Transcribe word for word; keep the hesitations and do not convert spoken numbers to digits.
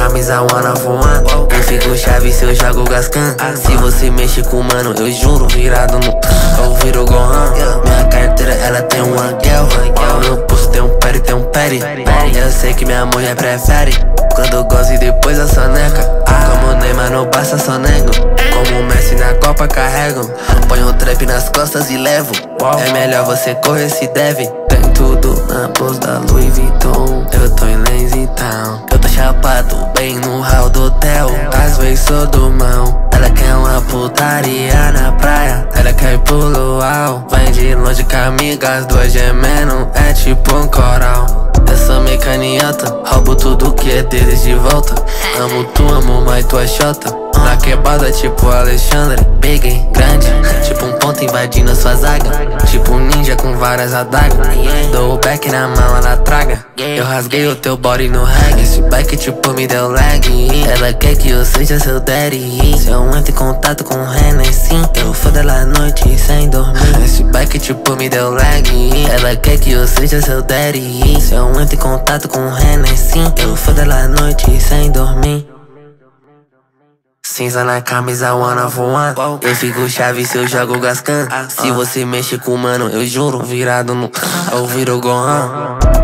camisa wanna voando. Eu fico chave se eu jogo gascan. Se você mexe com mano, eu juro, virado no eu viro Gohan. Minha carteira, ela tem um anguel. Meu pulso tem um peri, tem um peri. Eu sei que minha mulher prefere quando gosto e depois a soneca. Como o Neymar não passa, só nego. Como o Messi na Copa carrego. Ponho o trap nas costas e levo. É melhor você correr se deve. Tem tudo na bolsa da Louis Vuitton. Eu tô em Lazy Town. Eu tô chapado bem no hall do hotel. Às vezes sou do mão. Ela quer uma putaria na praia. Ela quer ir pro luau. Vem de longe com amigas, duas gemendo. É tipo um coral. Eu sou meio canhota, roubo tudo que é deles de volta. Amo tu, amo mais tua chota. Na quebrada tipo Alexandre, big, grande. Tipo um ponto invadindo a sua zaga. Tipo um ninja com várias adagas. Dou o back na mão, ela traga. Eu rasguei o teu body no reggae. Esse back tipo me deu lag. Ela quer que eu seja seu daddy. Se eu entro em contato com o Hennessy, eu fodo ela à noite sem dormir. Esse back tipo me deu lag. Ela quer que eu seja seu daddy. Se eu entro em contato com o Hennessy, eu fodo ela à noite sem dormir. Cinza na camisa wanna voando. Eu fico chave se eu jogo gascan. Se você mexe com mano, eu juro, virado no eu viro Gohan.